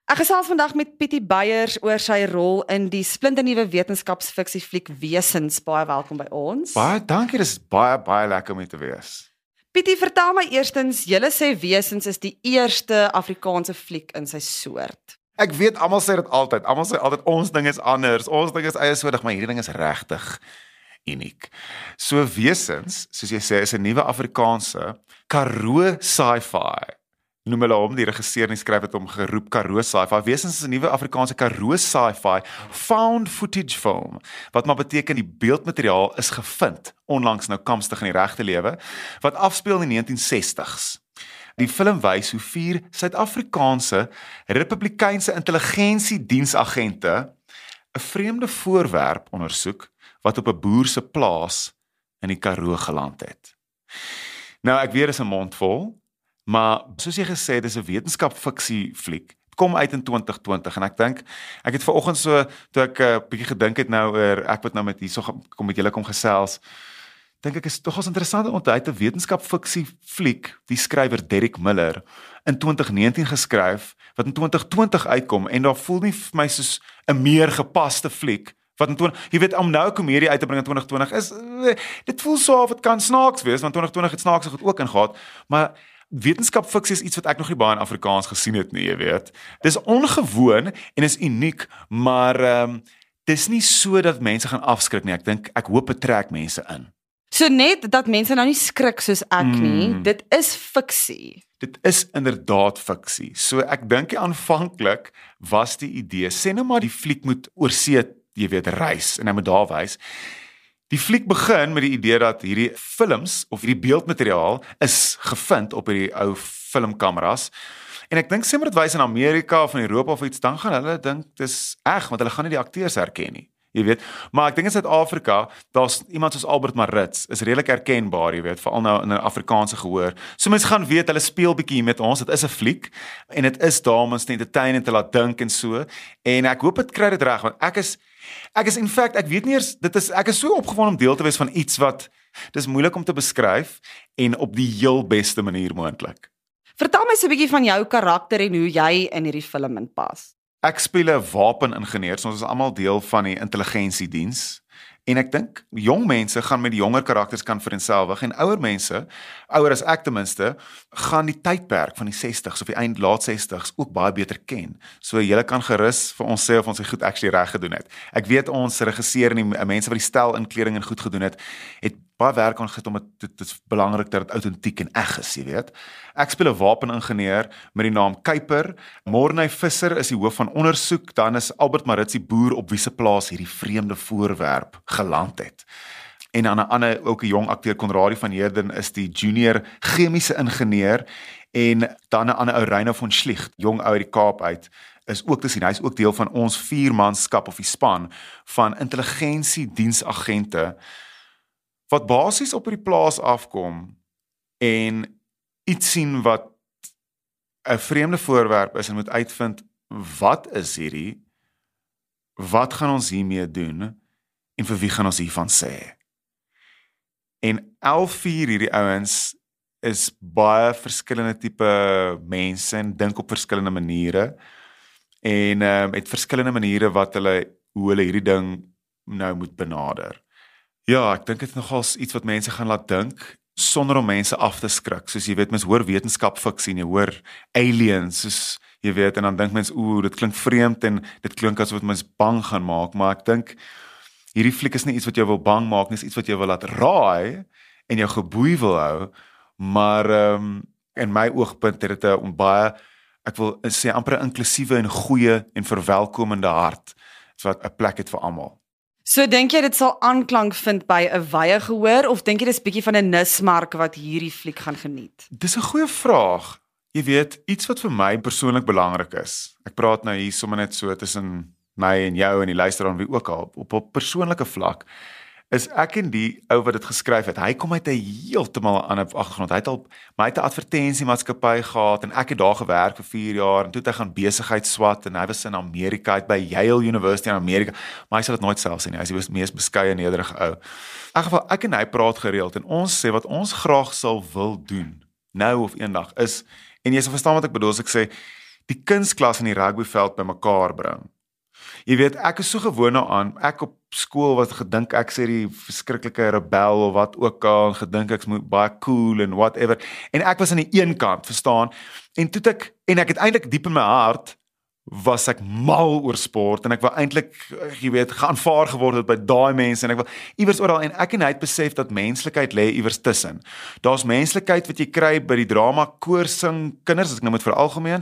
Ek gesels vandag met Pietie Beyers oor sy rol in die splinternuwe wetenskapsfiksiefliek Wesens. Baie welkom by ons. Baie dankie, dis baie lekker om hier te wees. Pietie, vertel my eerstens, julle sê Wesens is die eerste Afrikaanse fliek in sy soort. Ek weet almal sê dit altyd. Almal sê altyd ons ding is anders. Ons ding is eiesoortig, maar hierdie ding is regtig uniek. So Wesens, soos jy sê, is 'n nuwe Afrikaanse Karoo sci-fi. Noem hulle hom, die regisseur en die skrywer het hom geroep Karoo sci-fi. Wesens is 'n nuwe Afrikaanse Karoo sci-fi found footage film, wat maar beteken die beeldmateriaal is gevind, onlangs nou kamstig in die regte lewe, wat afspeel in die 1960s. Die film wys hoe 4 Suid-Afrikaanse Republikeinse intelligensiediensagente 'n vreemde voorwerp ondersoek wat op 'n boer se plaas in die Karoo geland het. Nou, ek weet dis 'n mondvol, maar soos jy gesê het, dis 'n wetenskapfiksie fliek. Het kom uit in 2020 en ek dink, ek het vanoggend so, toe ek 'n bietjie gedink het nou oor, ek wat nou met hierso kom met julle kom gesels, dink ek is tog as interessant om te uit 'n wetenskapfiksie fliek, die skrywer Derek Miller, in 2019 geskryf, wat in 2020 uitkom, en daar voel nie vir my soos 'n meer gepaste fliek, wat in jy weet, om nou 'n komedie uit te bring in 2020, dit voel so of het kan snaaks wees, want 2020 het snaaks goed ook ingegaan, maar wetenskapfiksie is iets wat ek nog nie baie in Afrikaans gesien het nie, jy weet. Dis ongewoon en is uniek, maar dis nie so dat mense gaan afskrik nie. Ek dink, ek hoop dit trek mense in. So net dat mense nou nie skrik soos ek nie, dit is fiksie. Dit is inderdaad fiksie. So ek dink aanvanklik was die idee, sê nou maar die fliek moet oorsee, jy weet, reis, en hy moet daar wys. Die fliek begin met die idee dat hierdie films, of hierdie beeldmateriaal, is gevind op hierdie ou filmkameras, en ek dink sê maar dit wys in Amerika of in Europa of iets, dan gaan hulle dink, dis eg, want hulle gaan nie die akteurs herken nie, jy weet, maar ek dink in Suid-Afrika, daar's iemand soos Albert Maritz, is redelik herkenbaar, jy weet, veral nou in 'n Afrikaanse gehoor, so mense gaan weet, hulle speel bietjie met ons, dit is 'n fliek, en dit is daar om ons te entertain en te laat dink en so, en ek hoop dit kry dit reg, want ek is in fact, ek weet nie eers, ek is so opgewonde om deel te wees van iets wat, dis moeilik om te beskryf, en op die heel beste manier moontlik. Vertel my so 'n bietjie van jou karakter en hoe jy in hierdie film inpas. Ek speel 'n wapeningenieur, so ons is almal deel van die intelligensiediens, en ek dink, jong mense gaan met die jonger karakters kan vereenselwig, en ouer mense, ouer as ek ten minste, gaan die tydperk van die 60s of die laat 60s ook baie beter ken. So julle kan gerus vir ons sê of ons dit goed actually reg gedoen het. Ek weet ons regisseur en die mense wat die stel inkleding en goed gedoen het baie werk aan gesit om dit is belangrik dat dit autentiek en eg is, jy weet. Ek speel 'n wapeningenieur met die naam Kuiper. Morney Visser is die hoof van ondersoek, dan is Albert Maritz die boer op wie se plaas hierdie vreemde voorwerp geland het. En dan 'n ander, ook 'n jong akteur, Conradie van Heerden, is die junior chemiese ingenieur, en dan 'n ander ou, Reino von Schlicht, jong ou uit die Kaap uit, is ook te sien. Hy is ook deel van ons 4-manskap of die span van intelligensiediensagente wat basies op die plaas afkom en iets sien wat 'n vreemde voorwerp is en moet uitvind, wat is hierdie? Wat gaan ons hiermee doen? En vir wie gaan ons hiervan sê? En 4 hierdie ouens is baie verskillende tipe mense en dink op verskillende maniere en het verskillende maniere hoe hulle hierdie ding nou moet benader. Ja, ek dink dit is nogals iets wat mense gaan laat dink, sonder om mense af te skrik. Soos jy weet, mens hoor wetenskapfiksie en jy hoor aliens, soos jy weet, en dan dink mens, dit klink vreemd en dit klink asof dit mens bang gaan maak, maar ek dink, hierdie fliek is nie iets wat jou wil bang maak, nie iets wat jou wil laat raai en jou geboei wil hou, maar in my oogpunt het dit 'n baie, ek wil sê amper 'n inklusiewe en goeie en verwelkomende hart, wat 'n plek het vir almal. So dink jy dit sal aanklank vind by 'n wye gehoor, of dink jy dis bietjie van 'n nismark wat hierdie fliek gaan geniet? Dis 'n goeie vraag. Jy weet, iets wat vir my persoonlik belangrik is. Ek praat nou hier sommer net so tussen my en jou en die luisteraar en wie ook al, op 'n persoonlike vlak, is ek en die ou wat dit geskryf het, hy kom uit 'n heeltemal ander agtergrond. Hy het 'n advertensiemaatskappy gehad en ek het daar gewerk vir 4 jaar en toe het hy gaan besigheid swat en hy was in Amerika, hy het by Yale University in Amerika, maar hy sal dit nooit self sê nie. Hy is die mees beskeie nederige ou. In elk geval, ek en hy praat gereeld en ons sê wat ons graag sal wil doen, nou of eendag is, en jy sal verstaan wat ek bedoel as ek sê, die kunsklas en die rugbyveld bymekaar bring. Jy weet, ek is so gewoond daaraan, ek op skool wat gedink ek sê die verskriklike rebel of wat ook al, gedink ek moet baie cool en whatever, en ek was aan die een kant, verstaan, en ek het eintlik diep in my hart, was ek mal oor sport, en ek wil eintlik, jy weet, geaanvaar geword het by daai mense, en ek wil iewers oral, en ek en hy het besef dat menslikheid lê iewers tussen. Daar's menslikheid wat jy kry by die drama, koorsing, kinders, as ek nou moet veralgemeen,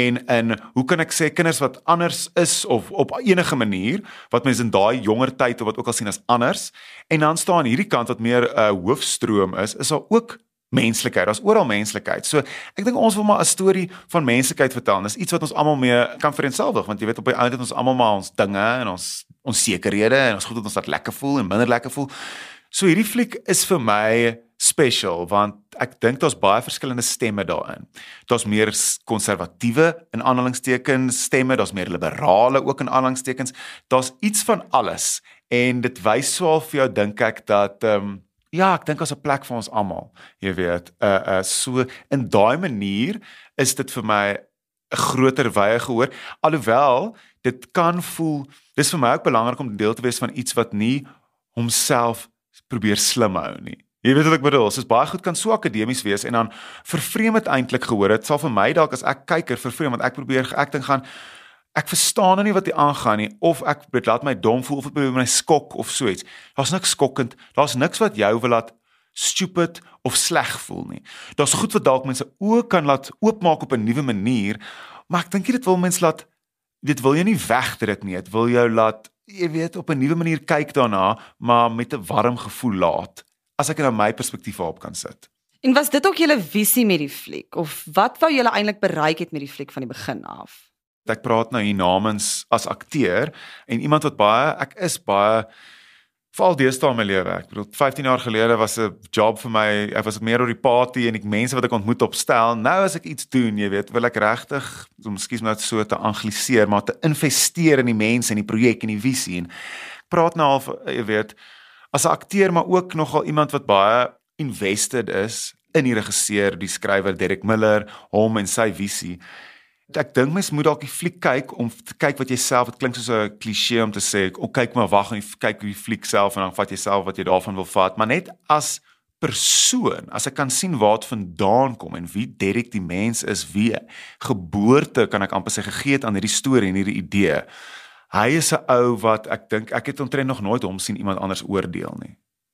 en hoe kan ek sê, kinders wat anders is, of op enige manier, wat mense in daai jonger tyd, of wat ook al sien as anders, en dan staan hierdie kant wat meer hoofstroom is daar ook menslikheid, daar's oral menslikheid. So, ek dink ons wil maar 'n storie van menslikheid vertel, en dis iets wat ons almal mee kan vereenselwig, want jy weet, op die einde het ons almal maar ons dinge, en ons onsekerhede, en ons goed wat ons laat lekker voel, en minder lekker voel. So hierdie fliek is vir my special, want ek dink daar's baie verskillende stemme daarin. Daar's meer konservatiewe, in aanhalingstekens, stemme, daar's meer liberale ook in aanhalingstekens, daar's iets van alles, en dit wys so al vir jou, dink ek, dat, ja, ek dink as 'n plek vir ons almal, jy weet, so, in daai manier, is dit vir my 'n groter wye gehoor, alhoewel, dit kan voel, dis vir my ook belangrik om deel te wees van iets wat nie homself probeer slim hou nie. Jy weet wat ek bedoel, soos baie goed kan so akademies wees, en dan vervreem het eintlik gehoor, het sal vir my dalk as ek kyker vervreem, want ek dink gaan, ek verstaan nou nie wat hier aangaan nie, of dit laat my dom voel, of dit probeer my skok, of so iets. Daar's niks skokkend, daar's niks wat jou wil laat stupid of sleg voel nie. Daar's goed wat dalk mense ook kan laat oopmaak op 'n nuwe manier, maar ek dink dit wil mense laat, dit wil jou nie wegdruk nie, dit wil jou laat, jy weet, op 'n nuwe manier kyk daarna, maar met 'n warm gevoel laat, as ek na my perspektief op kan sit. En was dit ook julle visie met die fliek, of wat wou julle eintlik bereik het met die fliek van die begin af? Ek praat nou hier namens as akteur, en iemand wat ek is baie, veral deesdae in my lewe, ek bedoel, 15 jaar gelede was 'n job vir my, ek was meer oor die party, en die mense wat ek ontmoet opstel, nou as ek iets doen, jy weet, wil ek regtig, miskien nou so te angliseer, maar te investeer in die mense, en die projek, en die visie, en ek praat nou al, jy weet, as 'n akteur, maar ook nogal iemand wat baie invested is, in die regisseur, die skrywer, Derek Miller, hom en sy visie. Ek dink mens moet dalk die fliek kyk, om te kyk wat jy self, het klink soos 'n kliseë om te sê, kyk maar wag en kyk die fliek self, en dan vat jy self wat jy daarvan wil vat, maar net as persoon, as ek kan sien waar dit vandaan kom, en wie Derek die mens is, wie geboorte, kan ek amper sê, gegee het aan hierdie storie en hierdie idee. Hy is 'n ou wat, ek dink, ek het omtrent nog nooit hom sien iemand anders oordeel nie.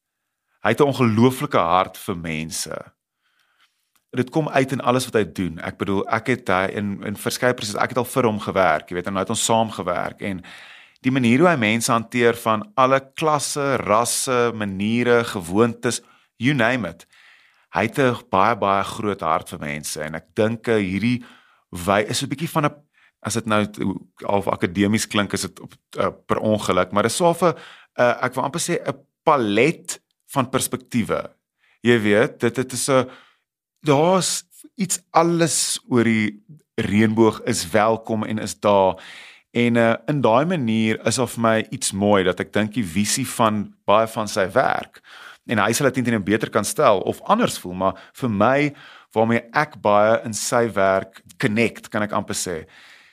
Hy het 'n ongelooflike hart vir mense. Dit kom uit in alles wat hy doen. Ek bedoel, ek het in verskeie prosesse, ek het al vir hom gewerk, jy weet, en nou het ons saam gewerk, en die manier hoe hy mense hanteer van alle klasse, rasse, maniere, gewoontes, you name it. Hy het 'n baie groot hart vir mense, en ek dink hierdie is 'n bietjie van 'n, as dit nou al akademies klink, is dit per ongeluk, maar dit is so 'n, ek wil amper sê 'n palet van perspektiewe. Jy weet, dit is 'n, daar's iets, alles oor die reënboog is welkom en is daar, en in daai manier is of my iets mooi, dat ek dink die visie van baie van sy werk, en hy sal dit nie beter kan stel, of anders voel, maar vir my, waarmee ek baie in sy werk connect, kan ek amper sê,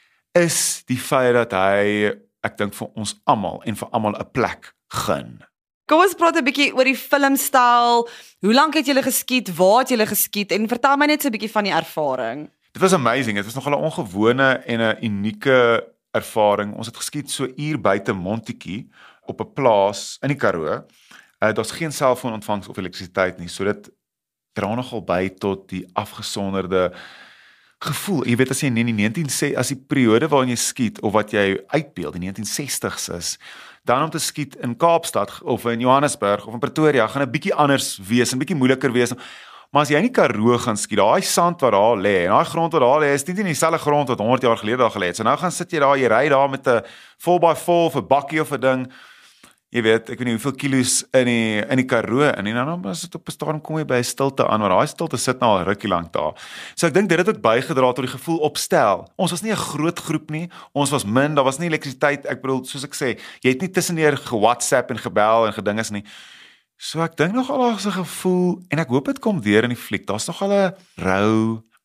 is die feit dat hy, ek dink vir ons almal, en vir almal 'n plek gun. Kom ons praat 'n bietjie oor die filmstyl. Hoe lank het julle geskiet? Waar het julle geskiet? En vertel my net so 'n bietjie van die ervaring. Dit was amazing. Dit was nogal 'n ongewone en 'n unieke ervaring. Ons het geskiet so uur buite Montetjie op 'n plaas in die Karoo. Daar's geen selfoonontvangst of elektrisiteit nie, so dit dra nogal by tot die afgesonderde gevoel. Jy weet, as jy in die 1960s, as die periode waarin jy skiet, of wat jy uitbeeld, die 1960s is, dan om te skiet in Kaapstad, of in Johannesburg, of in Pretoria, gaan 'n bietjie anders wees, 'n bietjie moeiliker wees. Maar as jy in die Karoo gaan skiet, daai sand wat daar lê, en daai grond wat daar lê, is nie dieselfde grond wat 100 jaar gelede daar gelê het. So nou gaan sit jy daar, jy ry daar met 'n 4x4 of 'n bakkie of 'n ding. Jy weet, ek weet nie hoeveel kilos in die Karoo, en dan as dit op 'n stadium kom jy by 'n stilte aan, maar daai stilte sit nou al rukkie lank daar. So ek dink dit het ook bygedra tot die gevoel opstel. Ons was nie 'n groot groep nie, ons was min, daar was nie elektrisiteit, ek bedoel, soos ek sê, jy het nie tussendeur ge-WhatsApp en gebel en gedinges nie. So ek dink nogal daar's 'n gevoel, en ek hoop dit kom deur in die fliek, daar's nogal 'n rou,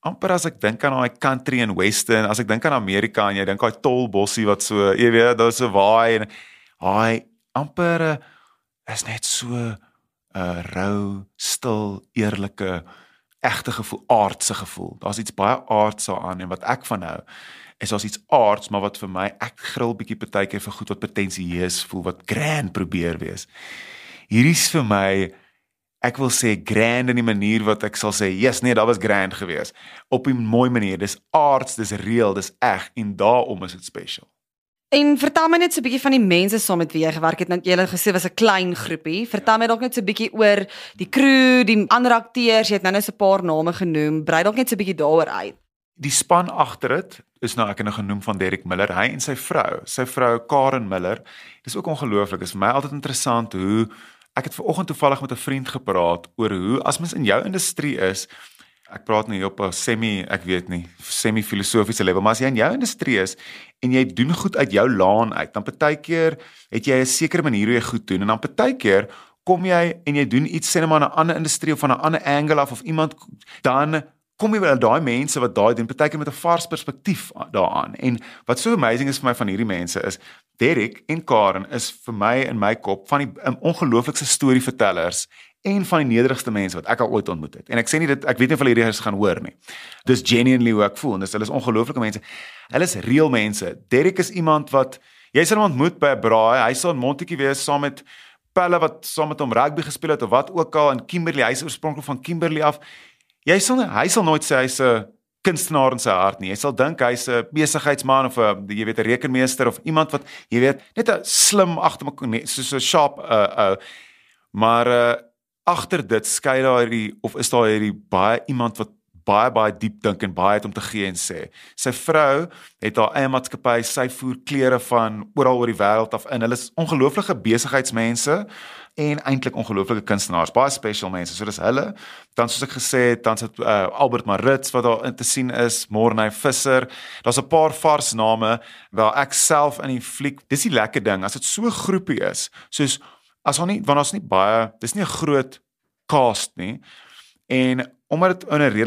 amper as ek dink aan daai country en western, as ek dink aan Amerika en jy dink daai tol bossie wat so, jy weet, daar's 'n waai en hy amper is net so 'n rou, stil, eerlike, egte gevoel, aardse gevoel. Daar's iets baie aards daaraan en wat ek van hou is daar's iets aards, maar wat vir my ek gril bietjie partykeer vir goed wat potensieus voel, wat grand probeer wees. Hierdie is vir my ek wil sê grand in die manier wat ek sal sê, yes, nee, dat was grand geweest. Op 'n mooi manier, dis aards, dis real, dis eg en daarom is dit special. En vertel my net so 'n bietjie van die mense saam met wie jy gewerk het. Nou jy het gesê was 'n klein groepie. Vertel my dalk net so 'n bietjie oor die crew, die ander akteurs. Jy het nou so 'n paar name genoem. Brei dalk net so 'n bietjie daaroor uit. Die span agter dit is nou ek het nou genoem van Derek Miller, hy en sy vrou Karen Miller. Dis ook ongelooflik. Dit is vir my altyd interessant hoe ek het vanoggend toevallig met 'n vriend gepraat oor hoe as mens in jou industrie is, ek praat nou hier op 'n semi-filosofiese level, maar as jy in jou industrie is en jy doen goed uit jou laan uit, dan partykeer het jy 'n sekere manier hoe jy goed doen en dan partykeer kom jy en jy doen iets sê net maar in 'n ander industrie of van 'n ander angle af of iemand dan kom jy by daai mense wat daai doen, partykeer met 'n vars perspektief daaraan. En wat so amazing is vir my van hierdie mense is Derek en Karen is vir my in my kop van die ongelooflikste storievertellers en van die nederigste mense wat ek al ooit ontmoet het. En ek sê nie dit, ek weet nie of hulle hierdie gaan hoor nie. Dis genuinely hoe ek voel en hulle is ongelooflike mense. Hulle is real mense. Derek is iemand wat jy sal hom ontmoet by 'n braai. Hy sal in Montetjie wees saam met pelle wat saam met hom rugby gespeel het of wat ook al in Kimberley. Hy is oorspronklik van Kimberley af. Hy sal nooit sê hy's 'n kunstenaar in sy hart nie. Jy sal dink hy's 'n besigheidsman of 'n jy weet 'n rekenmeester of iemand wat jy weet net 'n slim agter mekaar soos 'n sharp maar agter dit skei daar is daar hierdie baie iemand wat baie diep dink en baie het om te gee en sê. Sy vrou het haar eie maatskappy, sy voer klere van oral oor die wêreld af in. Hulle is ongelooflike besigheidsmense en eintlik ongelooflike kunstenaars, baie special mense. So dis hulle. Dan soos ek gesê het, dan sit Albert Maritz wat daar in te sien is, Morney Visser. Daar's 'n paar vars name waar ek self in die fliek. Dis die lekker ding as dit so 'n groepie is. Soos as ons nie want ons nie baie, dis nie 'n groot cast nie. En omdat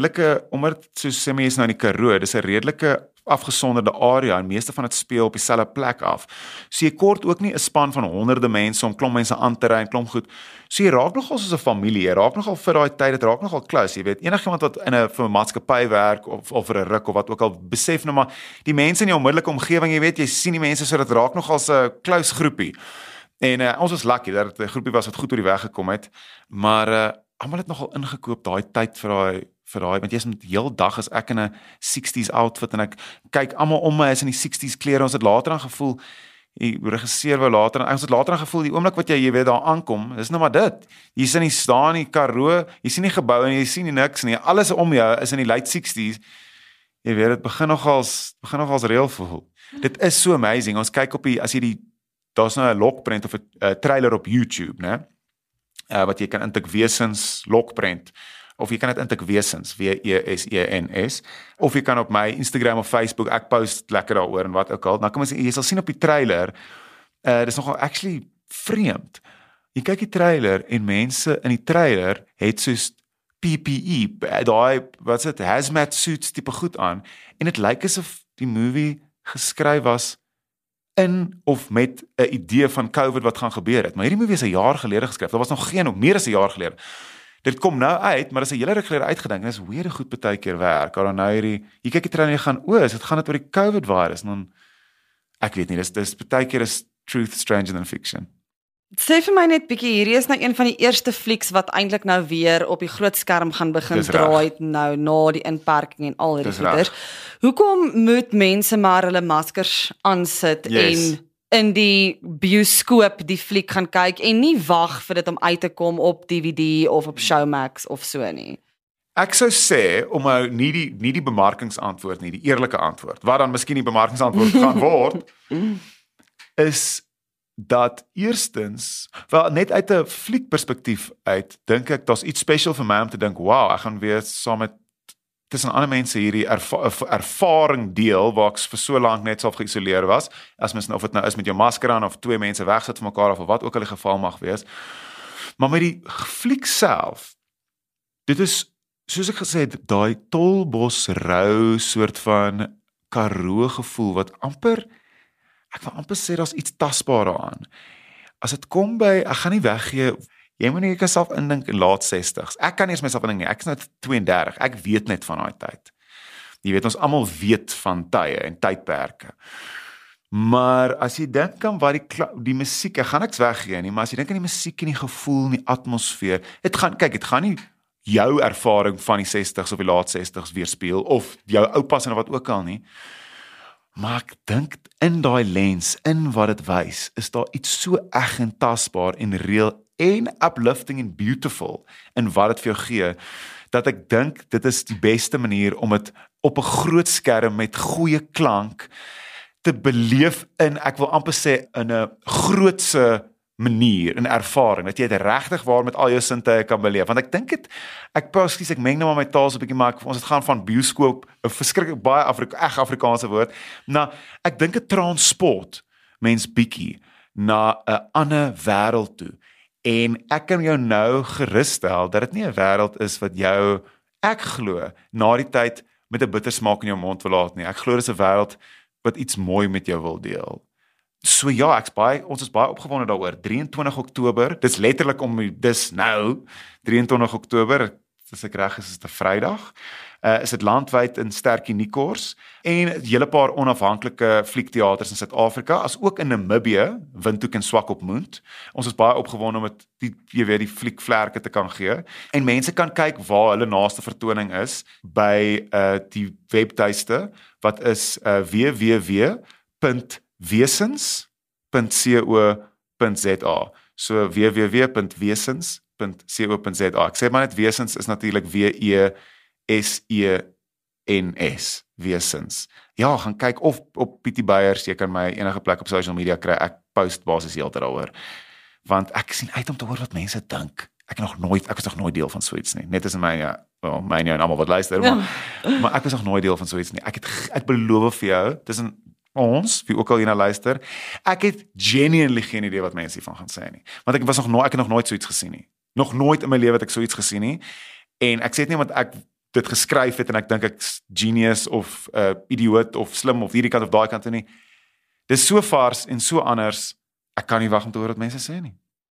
soos sê mense nou in die Karoo, dis 'n redelike afgesonderde area en meeste van dit speel op dieselfde plek af. So jy kort ook nie 'n span van honderde mense om klomp mense aan te ry en klomp goed. So jy raak nogal soos 'n familie, jy raak nogal vir daai tyd, dit raak nogal close, jy weet. Enigiemand wat vir 'n maatskappy werk of vir 'n ruk of wat ook al, besef nou maar die mense in jou onmiddellike omgewing, jy weet, jy sien die mense so dit raak nogal 'n close groepie. En ons was lucky dat dit 'n groepie was wat goed oor die weg gekom het, maar almal het nogal ingekoop daai tyd vir daai want jy's met heel dag as ek in 'n 60s outfit en ek kyk almal om my is in die 60s klere. Ons het later aan gevoel die regisseur wou later ons het later aan gevoel die oomblik wat jy weet daar aankom, dis nou maar dit. Jy sien nie staan nie Karoo, jy sien nie geboue en jy sien nie niks nie. Alles om jou is in die late 60s. Jy weet dit begin nogals reël voel. Dit is so amazing. Ons kyk op as jy daar's nou 'n lokprent of 'n trailer op YouTube, né? Wat jy kan intik Wesens lokprent of jy kan dit intik Wesens WESENS of jy kan op my Instagram of Facebook ek post lekker daaroor en wat ook al. Dan kom jy sal sien op die trailer dis nogal actually vreemd. Jy kyk die trailer en mense in die trailer het soos PPE, daai wat's dit hazmat suits tipe goed aan en dit lyk asof die movie geskryf was in of met 'n idee van COVID wat gaan gebeur het. Maar hierdie movie is 'n jaar gelede geskryf. Daar was nog meer as 'n jaar gelede. Dit kom nou uit, maar dit is 'n hele ruk gelede uitgedink. Dis weer goed baie keer werk. Dan nou jy kyk die trailer en jy gaan, dit gaan oor die COVID virus. Dan ek weet nie, dis baie keer is truth stranger than fiction. Sê vir my net bietjie, hierdie is nou een van die eerste flieks wat eintlik nou weer op die groot skerm gaan begin draai nou na die inperking en al hierdie goeders. Hoekom moet mense maar hulle maskers aansit en in die bioskoop die fliek gaan kyk en nie wag vir dit om uit te kom op DVD of op Showmax of so nie? Ek sou sê om nie die bemarkingsantwoord nie, die eerlike antwoord, wat dan miskien die bemarkingsantwoord gaan word, is dat eerstens, wel net uit 'n fliekperspektief uit, dink ek daar's iets special vir my om te dink, wow, ek gaan weer saam met tussen ander mense hierdie ervaring deel waar ek vir so lank net self geïsoleer was, as mens nou of dit nou is met jou masker aan of twee mense wegsit van mekaar of wat ook al die geval mag wees. Maar met die fliek self, dit is soos ek gesê het, daai Tolbos rou soort van Karoo gevoel wat amper, ek wil amper sê daar's iets tasbaar daaraan. As dit kom by, ek gaan nie weggee, jy moet nie jouself indink in laat 60s. Ek kan nie eens myself indink nie, ek is nou 32, ek weet net van daai tyd. Jy weet, ons almal weet van tye en tydperke. Maar as jy dink aan wat die musiek, ek gaan niks weggee nie, maar as jy dink aan die musiek en die gevoel en die atmosfeer, dit gaan nie jou ervaring van die 60s of die laat 60s weerspieël, of jou oupas en wat ook al nie, maar ek dink in daai lens, in wat dit wys, is daar iets so eg en tasbaar en real en uplifting en beautiful in wat dit vir jou gee, dat ek dink dit is die beste manier om dit op 'n groot skerm met goeie klank te beleef in, ek wil amper sê, in 'n grootse manier, 'n ervaring, dat jy dit regtig waar met al jou sintuie kan beleef. Want ek dink ek meng nou maar my taal so 'n bietjie, maar ons het gaan van bioskoop, 'n verskriklik baie Afrikaanse woord, na ek dink 'n transport mens bietjie na 'n ander wêreld toe. En ek kan jou nou gerusstel dat dit nie 'n wêreld is wat jou, ek glo, na die tyd met 'n bittersmaak in jou mond wil laat nie. Ek glo dis 'n wêreld wat iets mooi met jou wil deel. So ja, ons is baie opgewonde daaroor. 23 Oktober, dis letterlik dis nou, 23 Oktober, as ek reg is dit 'n Vrydag, is dit landwyd in Sterkie Nikors, en 'n hele paar onafhanklike fliekteaters in Suid-Afrika, as ook in Namibië, Windhoek en Swakopmund. Ons is baie opgewonde om die fliekvlerke te kan gee, en mense kan kyk waar hulle naaste vertoning is, by die webtuiste, wat is www.wesens.co.za. So www.wesens.co.za. Ek sê maar net wesens is natuurlik WESENS, wesens. Ja, gaan kyk of op Pietie Beyers, jy kan my enige plek op social media kry, ek post basis heeltyd daaroor. Want ek sien uit om te hoor wat mense dink. Ek is nog nooit deel van so iets nie. Net as in myne en almal wat luister, maar ek was nog nooit deel van so iets nie. Ek beloof vir jou, tussen ons, wie ook al hierna luister, ek het genuinely geen idee wat mense hiervan gaan sê nie. Want ek het nog nooit so iets gesien nie. Nog nooit in my lewe het ek so iets gesien nie. En ek sê dit nie want ek dit geskryf het en ek dink ek's genius of idioot of slim of hierdie kant of daai kant nie. Dis so vars en so anders. Ek kan nie wag om te hoor wat mense sê nie.